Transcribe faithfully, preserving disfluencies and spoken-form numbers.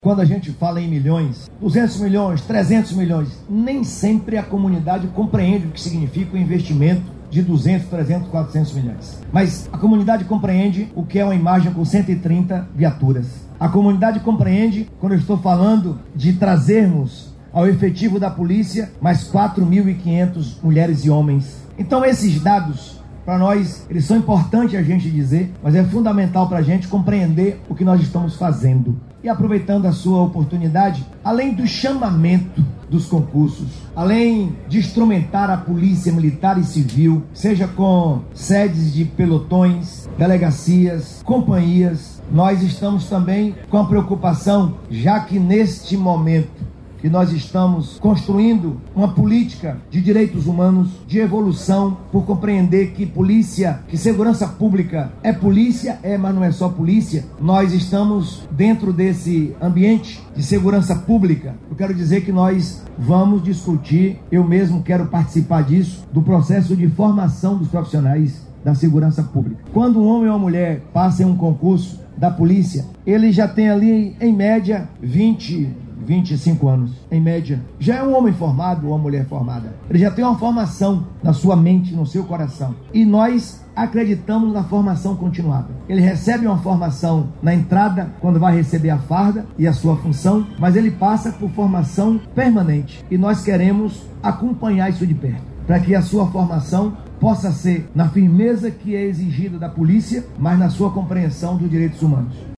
Quando a gente fala em milhões, duzentos milhões, trezentos milhões, nem sempre a comunidade compreende o que significa o investimento de duzentos, trezentos, quatrocentos milhões. Mas a comunidade compreende o que é uma imagem com cento e trinta viaturas. A comunidade compreende quando eu estou falando de trazermos ao efetivo da polícia mais quatro mil e quinhentas mulheres e homens. Então esses dados, para nós, eles são importantes a gente dizer, mas é fundamental para a gente compreender o que nós estamos fazendo. E aproveitando a sua oportunidade, além do chamamento dos concursos, além de instrumentar a polícia militar e civil, seja com sedes de pelotões, delegacias, companhias, nós estamos também com a preocupação, já que neste momento que nós estamos construindo uma política de direitos humanos, de evolução, por compreender que polícia, que segurança pública é polícia, é, mas não é só polícia. Nós estamos dentro desse ambiente de segurança pública. Eu quero dizer que nós vamos discutir, eu mesmo quero participar disso, do processo de formação dos profissionais da segurança pública. Quando um homem ou uma mulher passa em um concurso da polícia, ele já tem ali, em média, vinte, vinte e cinco anos, em média. Já é um homem formado ou uma mulher formada. Ele já tem uma formação na sua mente, no seu coração. E nós acreditamos na formação continuada. Ele recebe uma formação na entrada, quando vai receber a farda e a sua função, mas ele passa por formação permanente. E nós queremos acompanhar isso de perto, para que a sua formação possa ser na firmeza que é exigida da polícia, mas na sua compreensão dos direitos humanos.